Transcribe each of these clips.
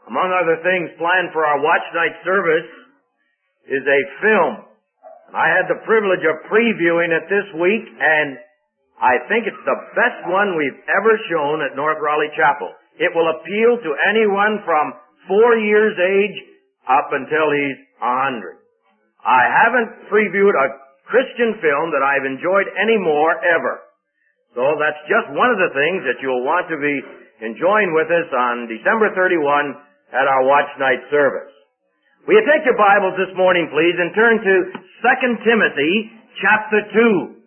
Among other things planned for our watch night service is a film. I had the privilege of previewing it this week, and I think it's the best one we've ever shown at North Raleigh Chapel. It will appeal to anyone from 4 years age up until he's 100. I haven't previewed a Christian film that I've enjoyed any more ever. So that's just one of the things that you'll want to be enjoying with us on December 31 at our watch night service. Will you take your Bibles this morning, please, and turn to 2 Timothy chapter 2.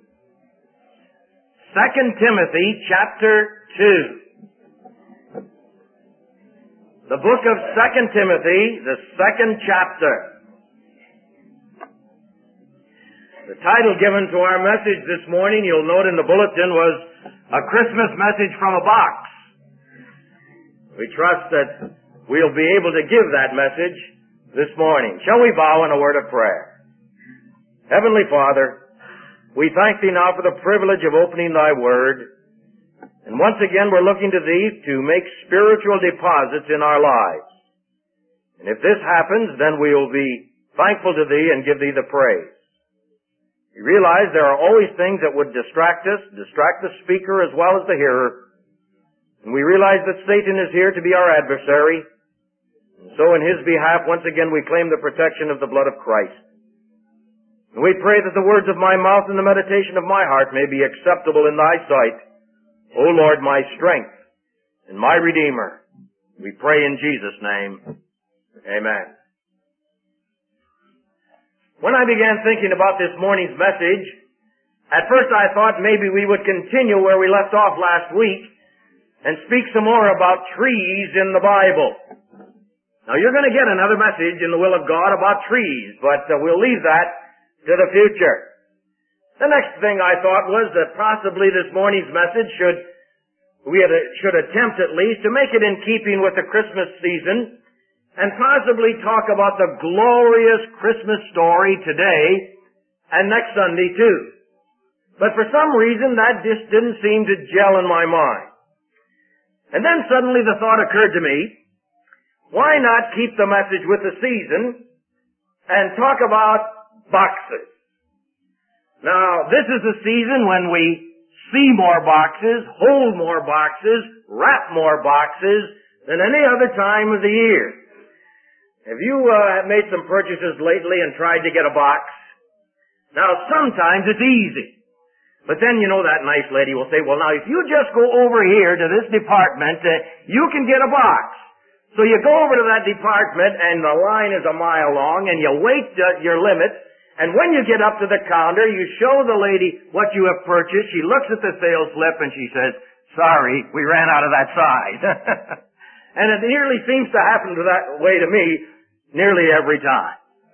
2 Timothy chapter 2. The book of 2 Timothy, the 2nd chapter. The title given to our message this morning, you'll note in the bulletin, was A Christmas Message from a Box. We trust that we'll be able to give that message this morning. Shall we bow in a word of prayer? Heavenly Father, we thank Thee now for the privilege of opening Thy Word. And once again we're looking to Thee to make spiritual deposits in our lives. And if this happens, then we will be thankful to Thee and give Thee the praise. We realize there are always things that would distract us, distract the speaker as well as the hearer. And we realize that Satan is here to be our adversary. And so in his behalf, once again, we claim the protection of the blood of Christ. And we pray that the words of my mouth and the meditation of my heart may be acceptable in Thy sight, O Lord, my strength and my Redeemer. We pray in Jesus' name. Amen. When I began thinking about this morning's message, at first I thought maybe we would continue where we left off last week and speak some more about trees in the Bible. Now you're going to get another message in the will of God about trees, but we'll leave that to the future. The next thing I thought was that possibly this morning's message should attempt at least to make it in keeping with the Christmas season and possibly talk about the glorious Christmas story today and next Sunday too. But for some reason that just didn't seem to gel in my mind. And then suddenly the thought occurred to me, why not keep the message with the season and talk about boxes? Now, this is a season when we see more boxes, hold more boxes, wrap more boxes than any other time of the year. Have you made some purchases lately and tried to get a box? Now, sometimes it's easy. But then, you know, that nice lady will say, well, now, if you just go over here to this department, you can get a box. So you go over to that department and the line is a mile long and you wait your limit, and when you get up to the counter, you show the lady what you have purchased. She looks at the sales slip and she says, sorry, we ran out of that size. And it nearly seems to happen that way to me nearly every time.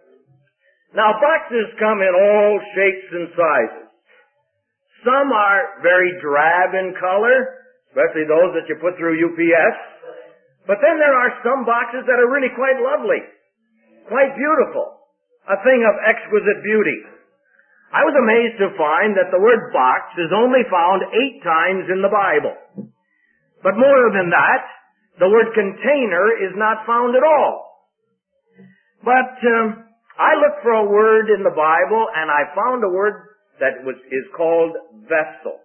Now boxes come in all shapes and sizes. Some are very drab in color, especially those that you put through UPS. But then there are some boxes that are really quite lovely, quite beautiful, a thing of exquisite beauty. I was amazed to find that the word box is only found 8 times in the Bible. But more than that, the word container is not found at all. But I looked for a word in the Bible and I found a word that is called vessel.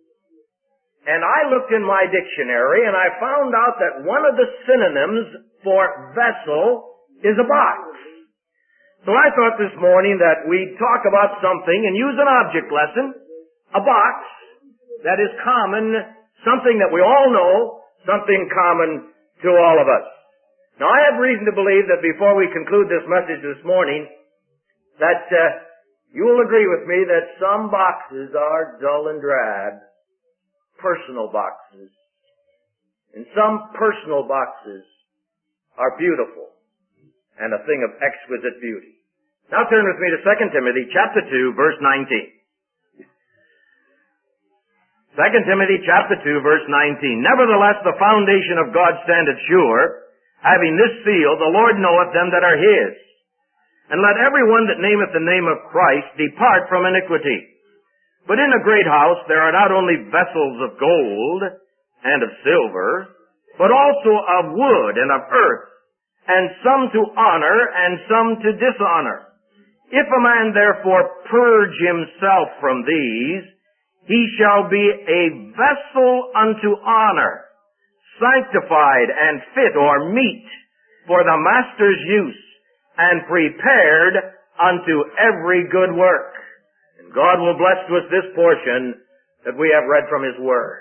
And I looked in my dictionary and I found out that one of the synonyms for vessel is a box. So I thought this morning that we'd talk about something and use an object lesson, a box that is common, something that we all know, something common to all of us. Now I have reason to believe that before we conclude this message this morning, that you will agree with me that some boxes are dull and drab. Personal boxes. And some personal boxes are beautiful and a thing of exquisite beauty. Now turn with me to 2 Timothy chapter 2 verse 19. 2 Timothy chapter 2 verse 19. Nevertheless the foundation of God standeth sure, having this seal, the Lord knoweth them that are His. And let every one that nameth the name of Christ depart from iniquity. But in a great house there are not only vessels of gold and of silver, but also of wood and of earth, and some to honor, and some to dishonor. If a man therefore purge himself from these, he shall be a vessel unto honor, sanctified and fit or meet for the master's use, and prepared unto every good work. And God will bless to us this portion that we have read from His Word.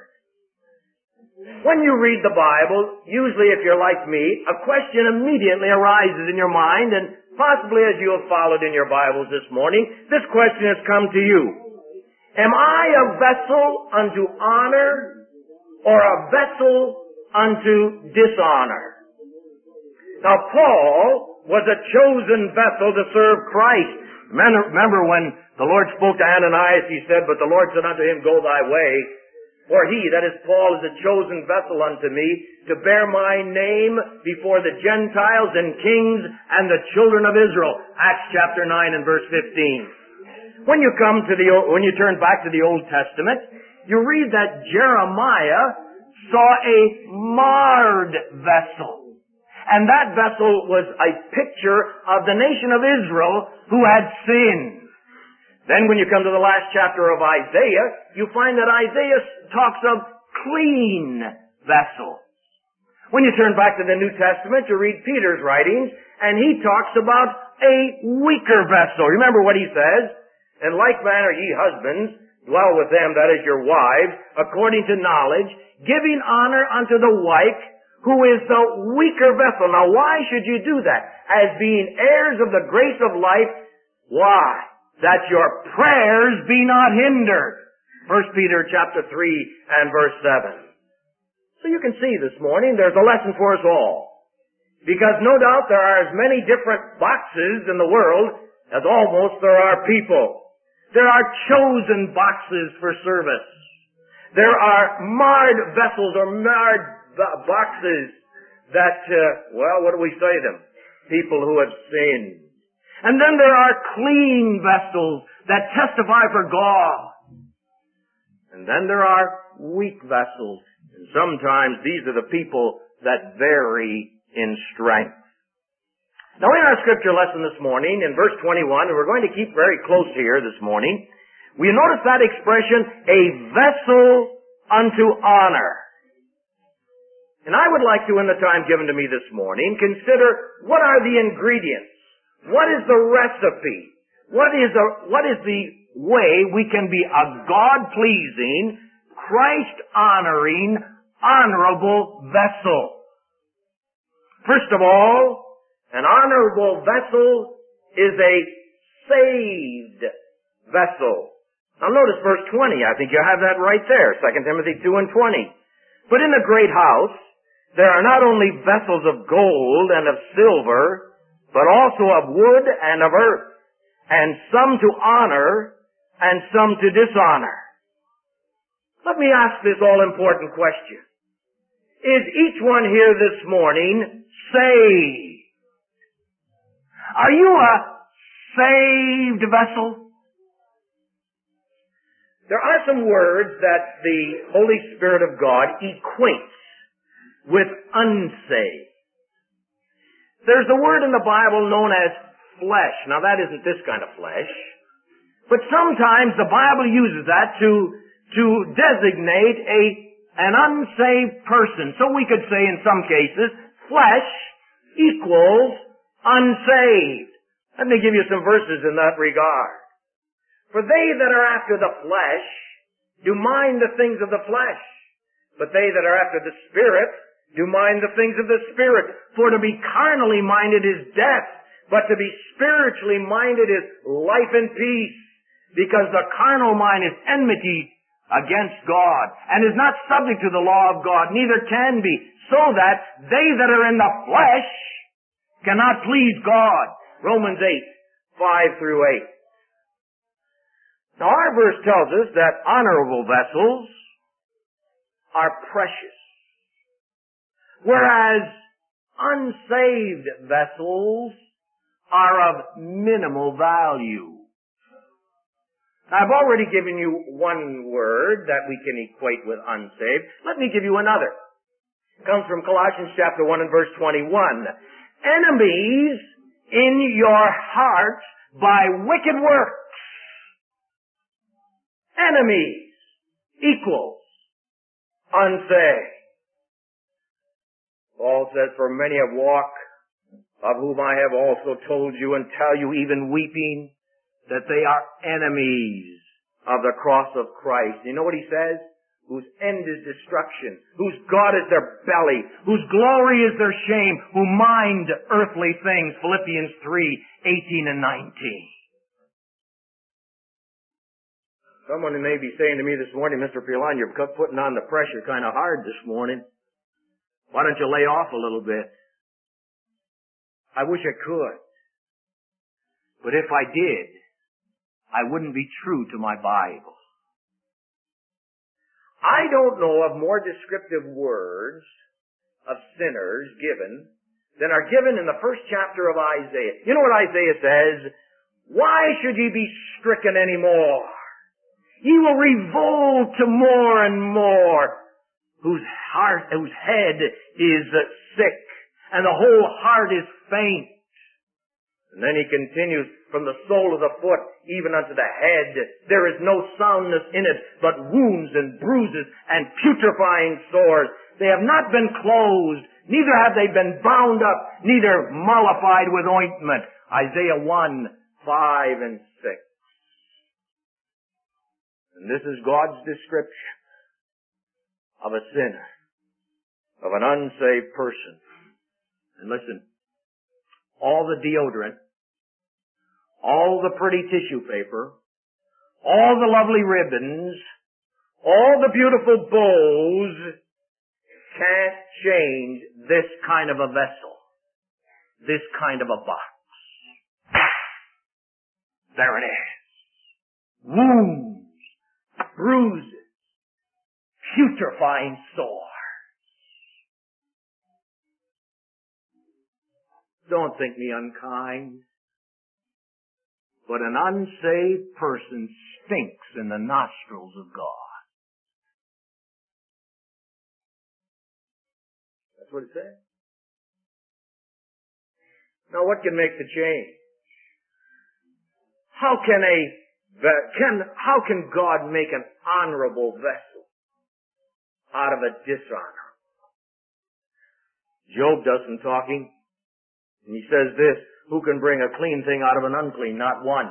When you read the Bible, usually if you're like me, a question immediately arises in your mind, and possibly as you have followed in your Bibles this morning, this question has come to you. Am I a vessel unto honor or a vessel unto dishonor? Now Paul was a chosen vessel to serve Christ. Remember when the Lord spoke to Ananias, he said, "But the Lord said unto him, Go thy way. For he," that is Paul, "is a chosen vessel unto me to bear my name before the Gentiles and kings and the children of Israel." Acts chapter 9 and verse 15. When you turn back to the Old Testament, you read that Jeremiah saw a marred vessel. And that vessel was a picture of the nation of Israel who had sinned. Then when you come to the last chapter of Isaiah, you find that Isaiah talks of clean vessels. When you turn back to the New Testament, you read Peter's writings, and he talks about a weaker vessel. Remember what he says? "In like manner, ye husbands, dwell with them, that is your wives, according to knowledge, giving honor unto the wife, who is the weaker vessel." Now why should you do that? As being heirs of the grace of life. Why? That your prayers be not hindered. 1 Peter chapter 3 and verse 7. So you can see this morning there's a lesson for us all. Because no doubt there are as many different boxes in the world as almost there are people. There are chosen boxes for service. There are marred vessels or marred boxes that, what do we say to them? People who have sinned. And then there are clean vessels that testify for God. And then there are weak vessels. And sometimes these are the people that vary in strength. Now in our scripture lesson this morning, in verse 21, and we're going to keep very close here this morning, we notice that expression, a vessel unto honor. And I would like to, in the time given to me this morning, consider what are the ingredients? What is the recipe? What is the way we can be a God-pleasing, Christ-honoring, honorable vessel? First of all, an honorable vessel is a saved vessel. Now notice verse 20. I think you have that right there. 2 Timothy 2 and 20. "But in the great house, there are not only vessels of gold and of silver, but also of wood and of earth, and some to honor, and some to dishonor." Let me ask this all-important question. Is each one here this morning saved? Are you a saved vessel? There are some words that the Holy Spirit of God equates with unsaved. There's a word in the Bible known as flesh. Now that isn't this kind of flesh. But sometimes the Bible uses that to designate an unsaved person. So we could say in some cases, flesh equals unsaved. Let me give you some verses in that regard. "For they that are after the flesh do mind the things of the flesh, but they that are after the Spirit do mind the things of the Spirit. For to be carnally minded is death, but to be spiritually minded is life and peace. Because the carnal mind is enmity against God, and is not subject to the law of God, neither can be, so that they that are in the flesh cannot please God." Romans 8, 5 through 8. Now our verse tells us that honorable vessels are precious, whereas unsaved vessels are of minimal value. Now, I've already given you one word that we can equate with unsaved. Let me give you another. It comes from Colossians chapter 1 and verse 21. enemies in your hearts by wicked works. Enemies equals unsaved. Paul says, for many have walked, of whom I have also told you and tell you, even weeping, that they are enemies of the cross of Christ. You know what he says? Whose end is destruction, whose God is their belly, whose glory is their shame, who mind earthly things. Philippians 3:18 and 19. Someone may be saying to me this morning, Mr. Pilon, you're putting on the pressure kind of hard this morning. Why don't you lay off a little bit? I wish I could. But if I did, I wouldn't be true to my Bible. I don't know of more descriptive words of sinners given than are given in the first chapter of Isaiah. You know what Isaiah says? Why should ye be stricken any more? Ye will revolt to more and more, whose head is sick, and the whole heart is faint. And then he continues, from the sole of the foot even unto the head, there is no soundness in it, but wounds and bruises and putrefying sores. They have not been closed, neither have they been bound up, neither mollified with ointment. Isaiah 1:5 and 6. And this is God's description of a sinner, of an unsaved person. And listen, all the deodorant, all the pretty tissue paper, all the lovely ribbons, all the beautiful bows can't change this kind of a vessel, this kind of a box. There it is. Wounds, bruises, putrefying sores. Don't think me unkind, but an unsaved person stinks in the nostrils of God. That's what it says. Now what can make the change? How can God make an honorable vessel out of a dishonor? Job does some talking, and he says this, who can bring a clean thing out of an unclean? Not one.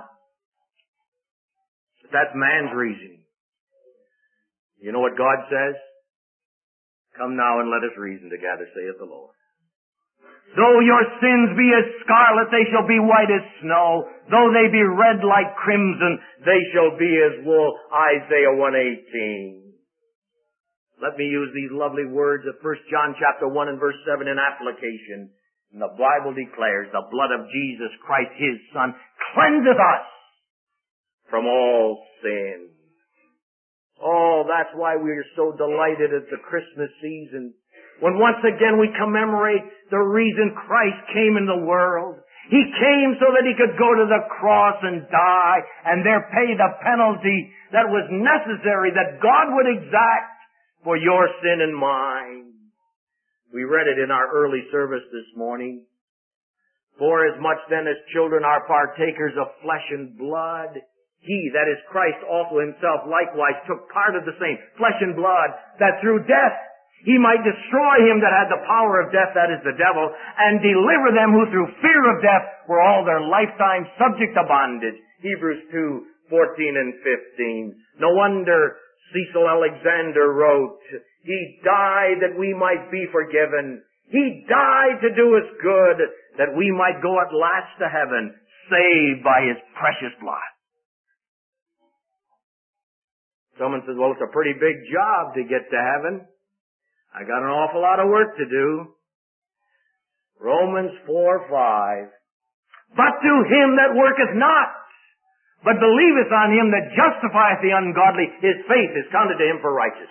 But that's man's reasoning. You know what God says? Come now and let us reason together, saith the Lord. Though your sins be as scarlet, they shall be white as snow. Though they be red like crimson, they shall be as wool. Isaiah 1:18. Let me use these lovely words of 1 John chapter 1 and verse 7 in application. And the Bible declares the blood of Jesus Christ, His Son, cleanseth us from all sin. Oh, that's why we are so delighted at the Christmas season, when once again we commemorate the reason Christ came in the world. He came so that He could go to the cross and die, and there pay the penalty that was necessary, that God would exact for your sin and mine. We read it in our early service this morning. For as much then as children are partakers of flesh and blood, He, that is Christ, also Himself likewise took part of the same, flesh and blood, that through death He might destroy him that had the power of death, that is the devil, and deliver them who through fear of death were all their lifetime subject to bondage. Hebrews 2:14 and 15. No wonder Cecil Alexander wrote, He died that we might be forgiven. He died to do us good, that we might go at last to heaven, saved by His precious blood. Someone says, well, it's a pretty big job to get to heaven. I got an awful lot of work to do. Romans 4:5. But to him that worketh not, but believeth on Him that justifieth the ungodly, his faith is counted to him for righteousness.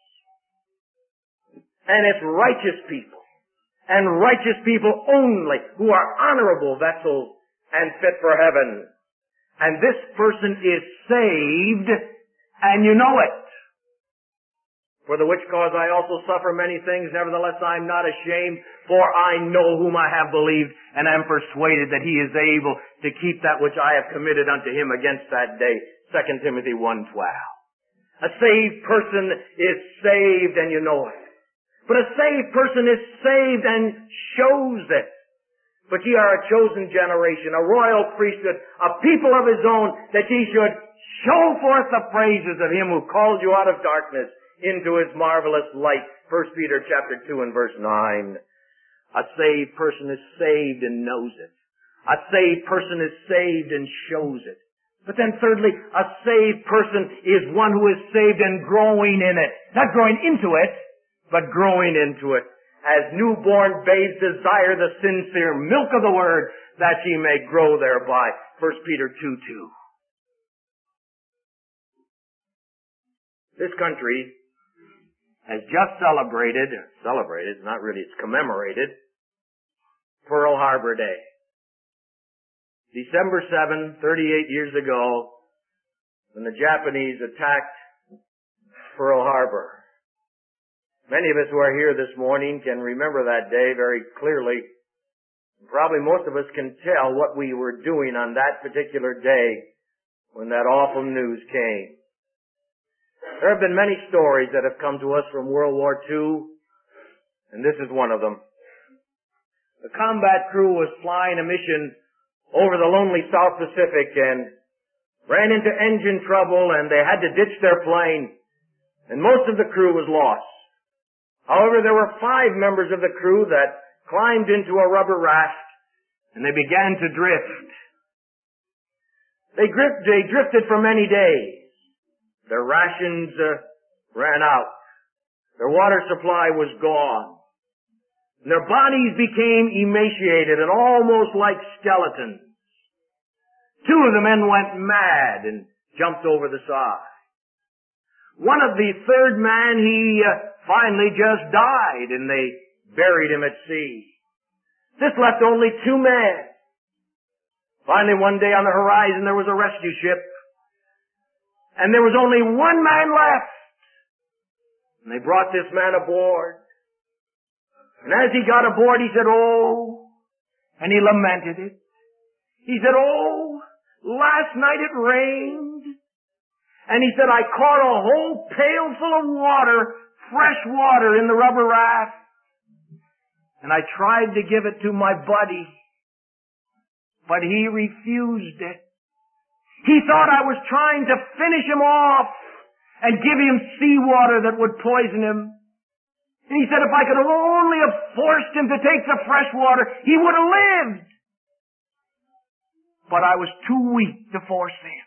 And it's righteous people, and righteous people only, who are honorable vessels and fit for heaven. And this person is saved, and you know it. For the which cause I also suffer many things, nevertheless I am not ashamed, for I know whom I have believed, and am persuaded that he is able to keep that which I have committed unto him against that day. 2 Timothy 1:12. A saved person is saved and you know it. But a saved person is saved and shows it. But ye are a chosen generation, a royal priesthood, a people of his own, that ye should show forth the praises of him who called you out of darkness into his marvelous light. 1 Peter chapter 2 and verse 9. A saved person is saved and knows it. A saved person is saved and shows it. But then thirdly, a saved person is one who is saved and growing in it. Not growing into it, but growing into it. As newborn babes desire the sincere milk of the word, that ye may grow thereby. 1 Peter 2:2. This country has just celebrated, not really, it's commemorated, Pearl Harbor Day. December 7, 38 years ago, when the Japanese attacked Pearl Harbor. Many of us who are here this morning can remember that day very clearly. Probably most of us can tell what we were doing on that particular day when that awful news came. There have been many stories that have come to us from World War II, and this is one of them. The combat crew was flying a mission over the lonely South Pacific and ran into engine trouble, and they had to ditch their plane, and most of the crew was lost. However, there were 5 members of the crew that climbed into a rubber raft, and they began to drift. They drifted for many days. Their rations ran out. Their water supply was gone. And their bodies became emaciated and almost like skeletons. 2 of the men went mad and jumped over the side. One of the third man, he finally just died, and they buried him at sea. This left only 2 men. Finally, one day on the horizon, there was a rescue ship, and there was only 1 man left. And they brought this man aboard. And as he got aboard, he said, "Oh," and he lamented it. He said, "Oh, last night it rained." And he said, "I caught a whole pail full of water, fresh water, in the rubber raft. And I tried to give it to my buddy, but he refused it. He thought I was trying to finish him off and give him seawater that would poison him. And he said if I could only have forced him to take the fresh water, he would have lived. But I was too weak to force him."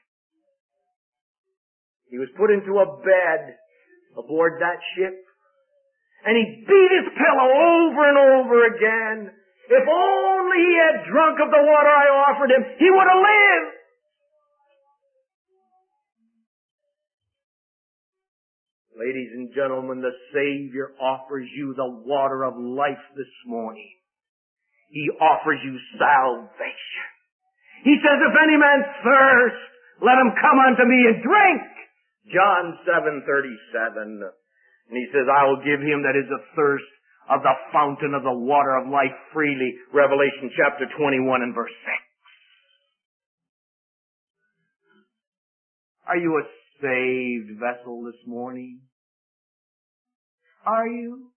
He was put into a bed aboard that ship, and he beat his pillow over and over again. If only he had drunk of the water I offered him, he would have lived. Ladies and gentlemen, the Savior offers you the water of life this morning. He offers you salvation. He says, "If any man thirst, let him come unto me and drink." John 7:37. And he says, "I will give him that is athirst of the fountain of the water of life freely." Revelation chapter 21 and verse 6. Are you a saved vessel this morning? Are you?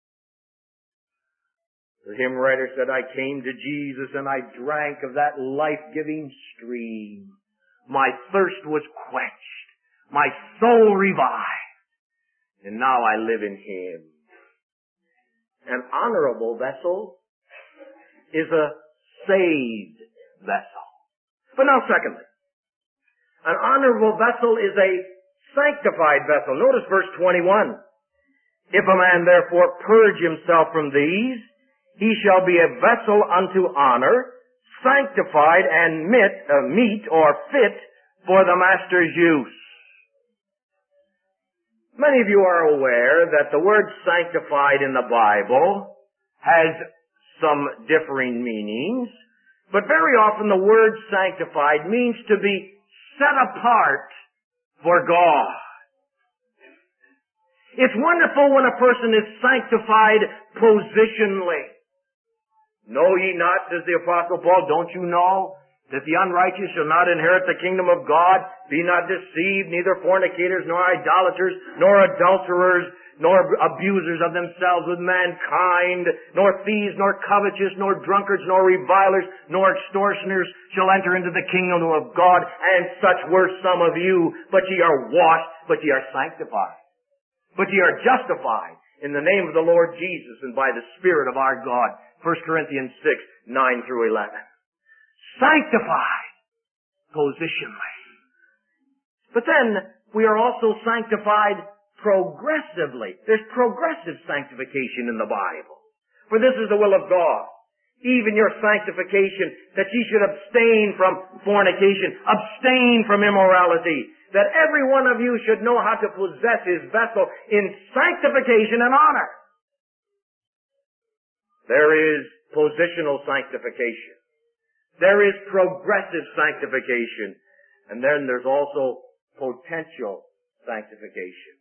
The hymn writer said, "I came to Jesus and I drank of that life-giving stream. My thirst was quenched. My soul revived. And now I live in Him." An honorable vessel is a saved vessel. But now secondly, an honorable vessel is a sanctified vessel. Notice verse 21. "If a man therefore purge himself from these, he shall be a vessel unto honor, sanctified and meet or fit for the master's use." Many of you are aware that the word sanctified in the Bible has some differing meanings, but very often the word sanctified means to be set apart for God. It's wonderful when a person is sanctified positionally. Know ye not, says the Apostle Paul, don't you know that the unrighteous shall not inherit the kingdom of God? Be not deceived, neither fornicators, nor idolaters, nor adulterers, nor abusers of themselves with mankind, nor thieves, nor covetous, nor drunkards, nor revilers, nor extortioners shall enter into the kingdom of God. And such were some of you, but ye are washed, but ye are sanctified. But ye are justified in the name of the Lord Jesus and by the Spirit of our God. 1 Corinthians 6, 9 through 11. Sanctified positionally. But then we are also sanctified progressively. There's progressive sanctification in the Bible. For this is the will of God, even your sanctification, that ye should abstain from fornication, abstain from immorality, that every one of you should know how to possess his vessel in sanctification and honor. There is positional sanctification. There is progressive sanctification. And then there's also potential sanctification.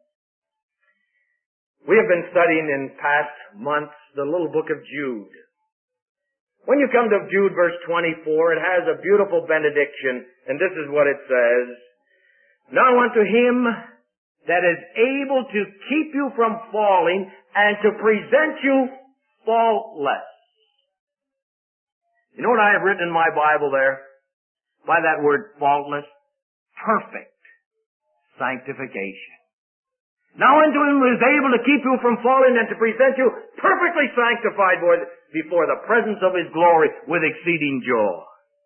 We have been studying in past months the little book of Jude. When you come to Jude verse 24, it has a beautiful benediction, and this is what it says. Now unto him that is able to keep you from falling and to present you faultless. You know what I have written in my Bible there? By that word faultless? Perfect sanctification. Now unto him who is able to keep you from falling and to present you perfectly sanctified before the presence of his glory with exceeding joy.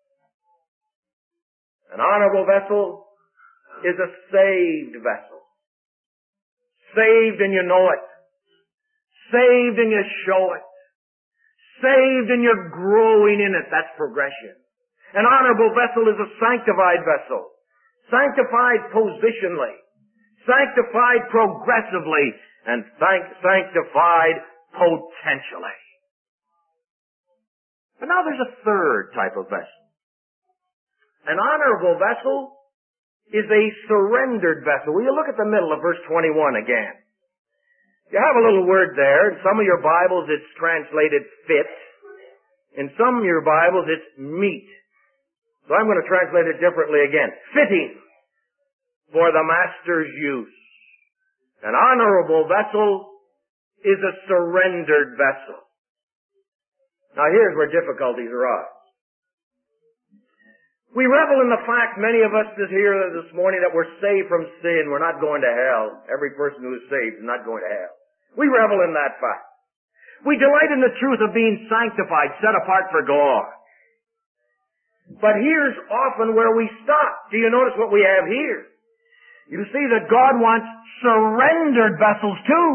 An honorable vessel is a saved vessel. Saved and you know it. Saved and you show it. Saved and you're growing in it. That's progression. An honorable vessel is a sanctified vessel. Sanctified positionally. Sanctified progressively. And sanctified potentially. But now there's a third type of vessel. An honorable vessel is a surrendered vessel. Will you look at the middle of verse 21 again? You have a little word there. In some of your Bibles it's translated fit. In some of your Bibles it's meet. So I'm going to translate it differently again. Fitting for the master's use. An honorable vessel is a surrendered vessel. Now here's where difficulties arise. We revel in the fact, many of us here this morning, that we're saved from sin. We're not going to hell. Every person who is saved is not going to hell. We revel in that fact. We delight in the truth of being sanctified, set apart for God. But here's often where we stop. Do you notice what we have here? You see that God wants surrendered vessels too.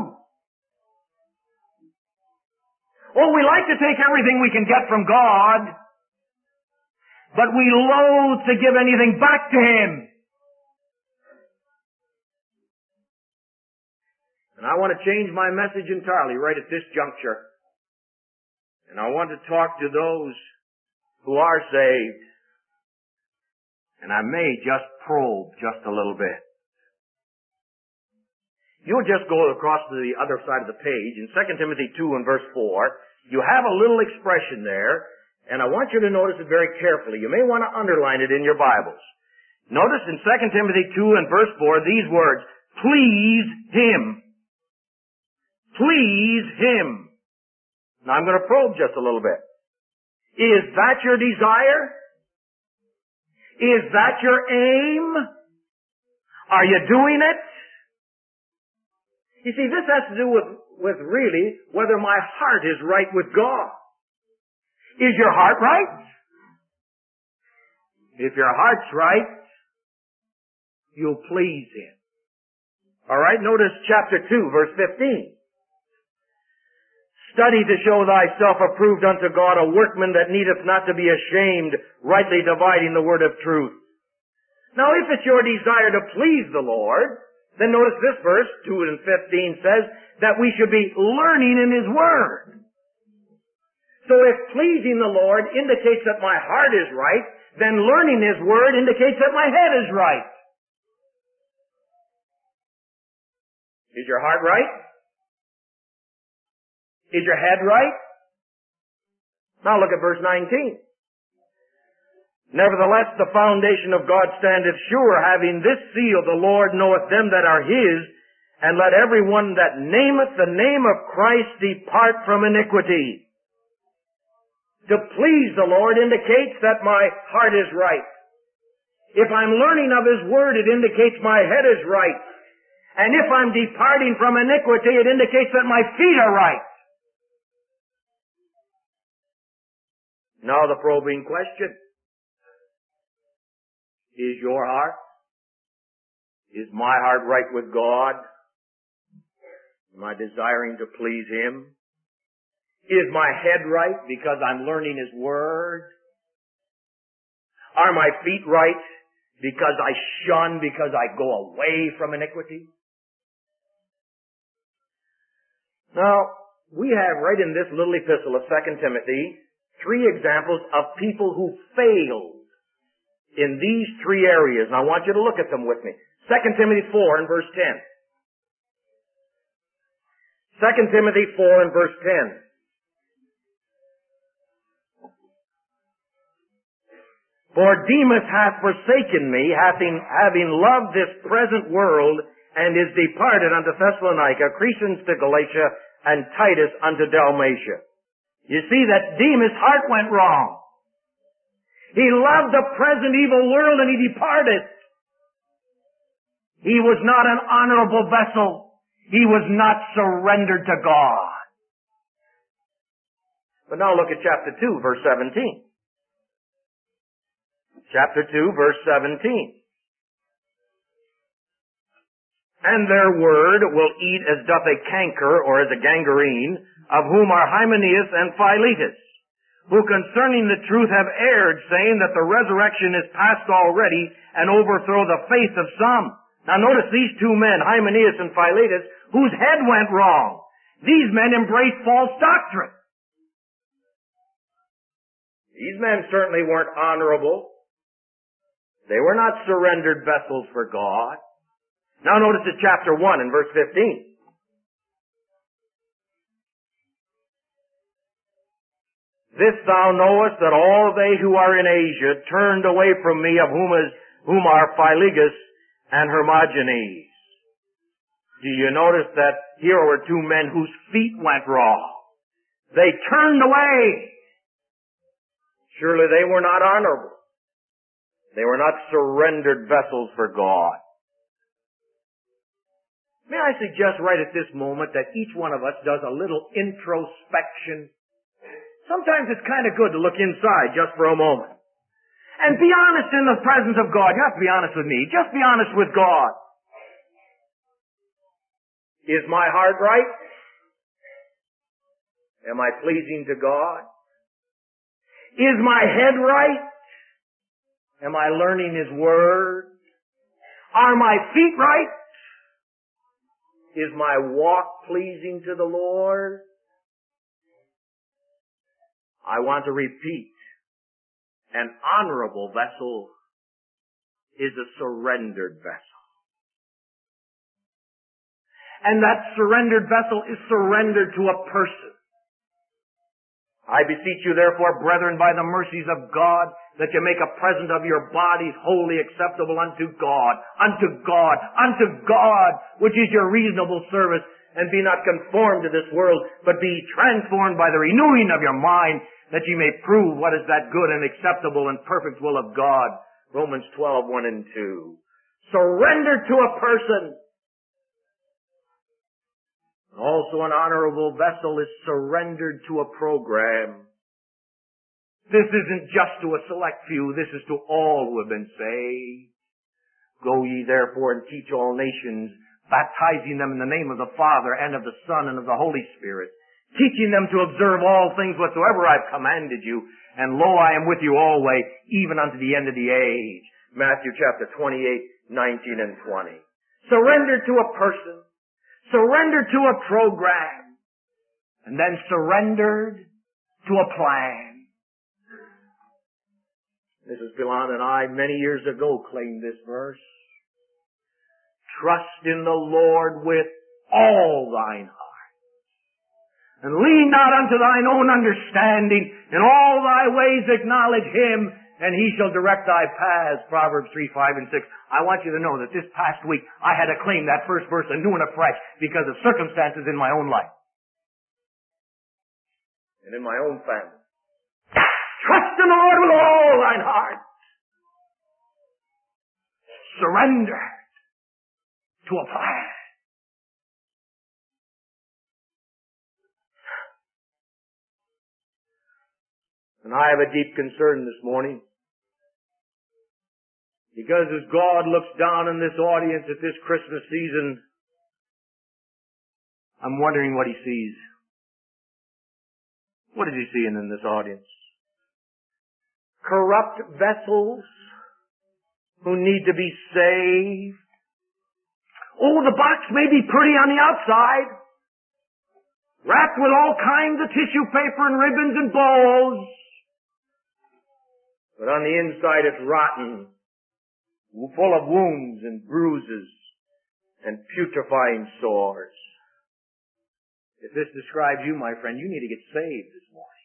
Oh, we like to take everything we can get from God, but we loathe to give anything back to him. And I want to change my message entirely right at this juncture. And I want to talk to those who are saved. And I may just probe just a little bit. You'll just go across to the other side of the page. In 2 Timothy 2 and verse 4, you have a little expression there, and I want you to notice it very carefully. You may want to underline it in your Bibles. Notice in 2 Timothy 2 and verse 4 these words, please him. Please him. Now I'm going to probe just a little bit. Is that your desire? Is that your aim? Are you doing it? You see, this has to do with really whether my heart is right with God. Is your heart right? If your heart's right, you'll please him. Alright, notice chapter 2, verse 15. Study to show thyself approved unto God, a workman that needeth not to be ashamed, rightly dividing the word of truth. Now, if it's your desire to please the Lord, then notice this verse, 2 and 15 says that we should be learning in his word. So if pleasing the Lord indicates that my heart is right, then learning his word indicates that my head is right. Is your heart right? Is your head right? Now look at verse 19. Nevertheless, the foundation of God standeth sure, having this seal, the Lord knoweth them that are his, and let every one that nameth the name of Christ depart from iniquity. To please the Lord indicates that my heart is right. If I'm learning of his word, it indicates my head is right. And if I'm departing from iniquity, it indicates that my feet are right. Now the probing question. Is your heart? Is my heart right with God? Am I desiring to please him? Is my head right because I'm learning his word? Are my feet right because I shun, because I go away from iniquity? Now, we have right in this little epistle of 2 Timothy 3 examples of people who failed in these 3 areas. And I want you to look at them with me. 2 Timothy 4 and verse 10. 2 Timothy 4 and verse 10. For Demas hath forsaken me, having loved this present world, and is departed unto Thessalonica, Crescens to Galatia, and Titus unto Dalmatia. You see that Demas' heart went wrong. He loved the present evil world and he departed. He was not an honorable vessel. He was not surrendered to God. But now look at chapter 2, verse 17. Chapter 2, verse 17. And their word will eat as doth a canker, or as a gangrene, of whom are Hymenaeus and Philetus, who concerning the truth have erred, saying that the resurrection is past already, and overthrow the faith of some. Now notice these 2 men, Hymenaeus and Philetus, whose head went wrong. These men embraced false doctrine. These men certainly weren't honorable. They were not surrendered vessels for God. Now notice at chapter 1 and verse 15. This thou knowest, that all they who are in Asia turned away from me, of whom are Philologus and Hermogenes. Do you notice that here were 2 men whose feet went wrong? They turned away. Surely they were not honorable. They were not surrendered vessels for God. May I suggest right at this moment that each one of us does a little introspection. Sometimes it's kind of good to look inside just for a moment. And be honest in the presence of God. You have to be honest with me. Just be honest with God. Is my heart right? Am I pleasing to God? Is my head right? Am I learning his word? Are my feet right? Is my walk pleasing to the Lord? I want to repeat. An honorable vessel is a surrendered vessel. And that surrendered vessel is surrendered to a person. I beseech you therefore, brethren, by the mercies of God, that you make a present of your bodies wholly acceptable unto God, which is your reasonable service, and be not conformed to this world, but be transformed by the renewing of your mind, that ye may prove what is that good and acceptable and perfect will of God. Romans 12, 1 and 2. Surrender to a person. Also an honorable vessel is surrendered to a program. This isn't just to a select few. This is to all who have been saved. Go ye therefore and teach all nations, baptizing them in the name of the Father and of the Son and of the Holy Spirit, teaching them to observe all things whatsoever I've commanded you. And lo, I am with you always, even unto the end of the age. Matthew chapter 28, 19 and 20. Surrender to a person. Surrender to a program. And then surrendered to a plan. Mrs. Pilon and I, many years ago, claimed this verse. Trust in the Lord with all thine heart. And lean not unto thine own understanding. In all thy ways acknowledge Him, and He shall direct thy paths. Proverbs 3, 5, and 6. I want you to know that this past week I had to claim that first verse anew and afresh because of circumstances in my own life. And in my own family. Trust in the Lord with all thine heart. Surrender to a plan. And I have a deep concern this morning. Because as God looks down on this audience at this Christmas season, I'm wondering what He sees. What is He seeing in this audience? Corrupt vessels who need to be saved. Oh, the box may be pretty on the outside, wrapped with all kinds of tissue paper and ribbons and bows. But on the inside it's rotten, full of wounds and bruises and putrefying sores. If this describes you, my friend, you need to get saved this morning.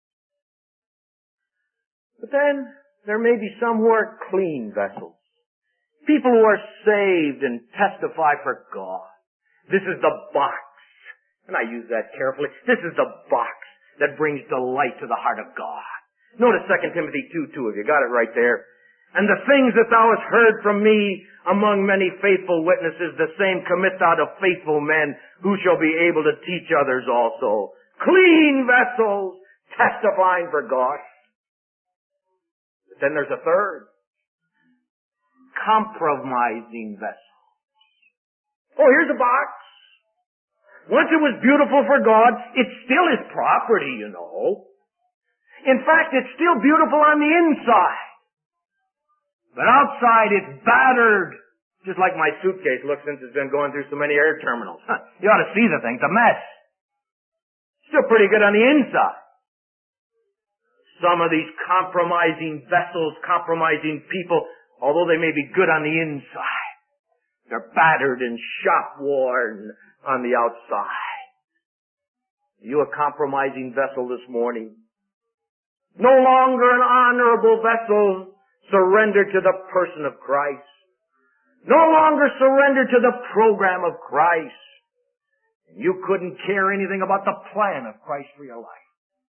But then, there may be some who are clean vessels. People who are saved and testify for God. This is the box. And I use that carefully. This is the box that brings delight to the heart of God. Notice 2 Timothy 2:2, if you got it right there. And the things that thou hast heard from me among many faithful witnesses, the same commit thou to faithful men who shall be able to teach others also. Clean vessels testifying for God. But then there's a third. Compromising vessels. Oh, here's a box. Once it was beautiful for God, it's still His property, you know. In fact, it's still beautiful on the inside. But outside it's battered. Just like my suitcase looks since it's been going through so many air terminals. You ought to see the thing. It's a mess. Still pretty good on the inside. Some of these compromising vessels, compromising people, although they may be good on the inside, they're battered and shop-worn on the outside. Are you a compromising vessel this morning? No longer an honorable vessel surrendered to the person of Christ. No longer surrendered to the program of Christ. You couldn't care anything about the plan of Christ for your life.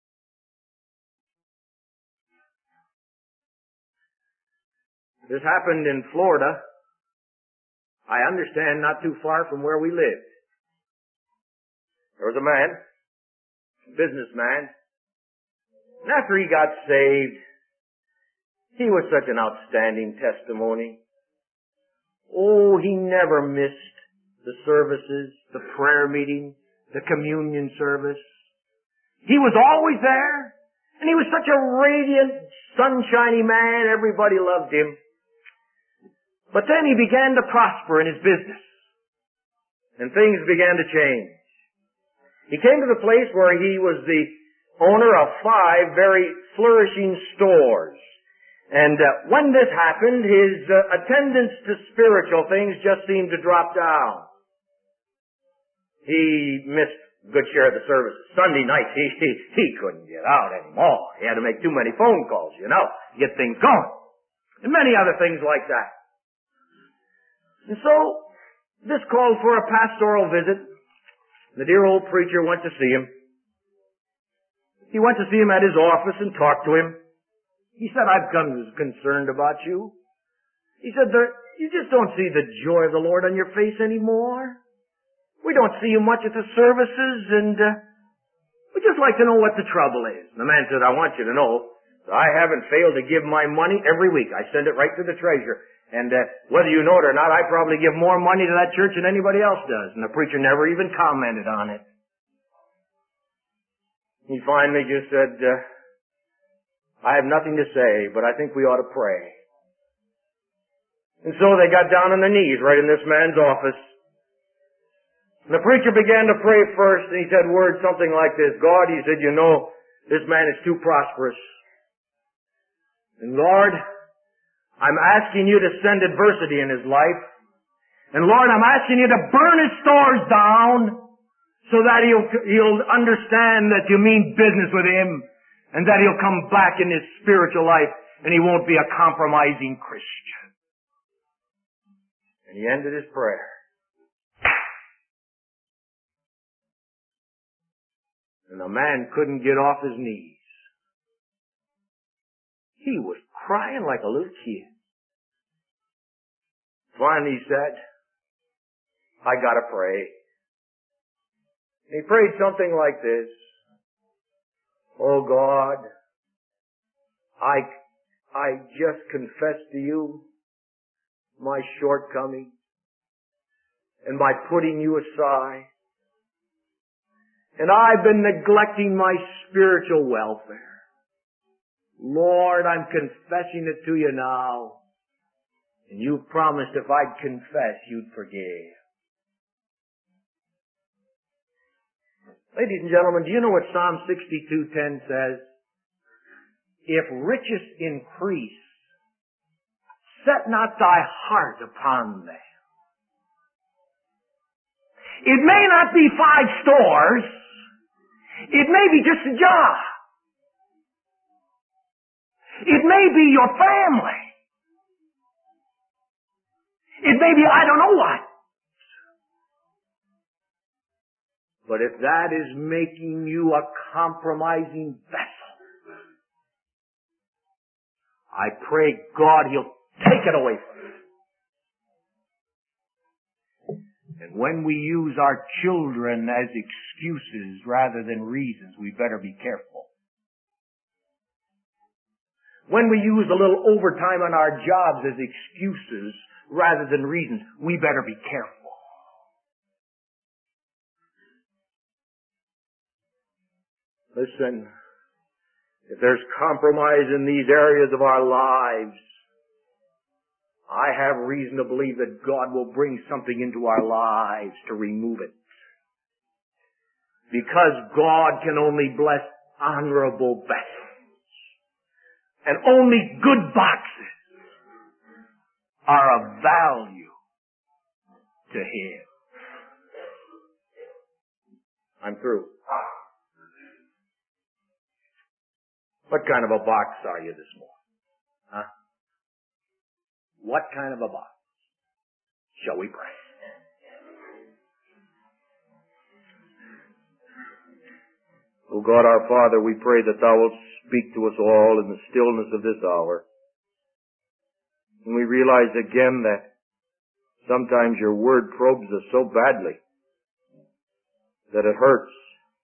This happened in Florida. I understand not too far from where we lived. There was a man, a businessman, and after he got saved, he was such an outstanding testimony. Oh, he never missed the services, the prayer meeting, the communion service. He was always there, and he was such a radiant, sunshiny man. Everybody loved him. But then he began to prosper in his business, and things began to change. He came to the place where he was the owner of 5 very flourishing stores. And when this happened, his attendance to spiritual things just seemed to drop down. He missed a good share of the services. Sunday nights, he couldn't get out anymore. He had to make too many phone calls, you know, to get things going. And many other things like that. And so, this called for a pastoral visit. The dear old preacher went to see him. He went to see him at his office and talked to him. He said, I've come concerned about you. He said, you just don't see the joy of the Lord on your face anymore. We don't see you much at the services, and we'd just like to know what the trouble is. And the man said, I want you to know that I haven't failed to give my money every week. I send it right to the treasurer. And whether you know it or not, I probably give more money to that church than anybody else does. And the preacher never even commented on it. He finally just said, I have nothing to say, but I think we ought to pray. And so they got down on their knees right in this man's office. And the preacher began to pray first, and he said words something like this. God, he said, you know, this man is too prosperous. And Lord, I'm asking you to send adversity in his life. And Lord, I'm asking you to burn his stores down so that he'll understand that you mean business with him and that he'll come back in his spiritual life and he won't be a compromising Christian. And he ended his prayer. And the man couldn't get off his knees. He was crying like a little kid. Finally he said, I gotta pray. And he prayed something like this. Oh God, I just confess to you my shortcomings and by putting you aside. And I've been neglecting my spiritual welfare. Lord, I'm confessing it to you now. And you promised if I'd confess, you'd forgive. Ladies and gentlemen, do you know what Psalm 62:10 says? If riches increase, set not thy heart upon them. It may not be 5 stores. It may be just a job. It may be your family. It may be I don't know what. But if that is making you a compromising vessel, I pray God he'll take it away from you. And when we use our children as excuses rather than reasons, we better be careful. When we use a little overtime on our jobs as excuses rather than reasons, we better be careful. Listen, if there's compromise in these areas of our lives, I have reason to believe that God will bring something into our lives to remove it. Because God can only bless honorable vessels. And only good boxes are of value to Him. I'm through. What kind of a box are you this morning? Huh? What kind of a box? Shall we pray? O God our Father, we pray that Thou wilt speak to us all in the stillness of this hour. And we realize again that sometimes your word probes us so badly that it hurts.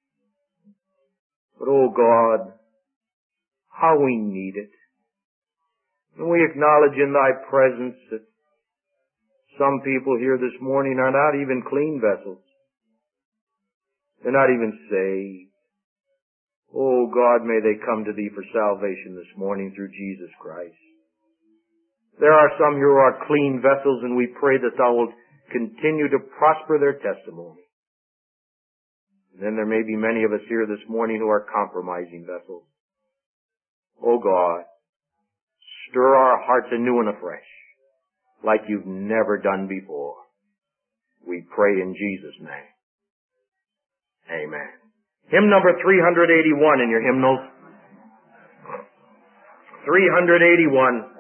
But oh God, how we need it. And we acknowledge in Thy presence that some people here this morning are not even clean vessels. They're not even saved. Oh God, may they come to Thee for salvation this morning through Jesus Christ. There are some here who are clean vessels, and we pray that Thou wilt continue to prosper their testimony. And then there may be many of us here this morning who are compromising vessels. Oh God, stir our hearts anew and afresh, like You've never done before. We pray in Jesus' name. Amen. Hymn number 381 in your hymnals. 381.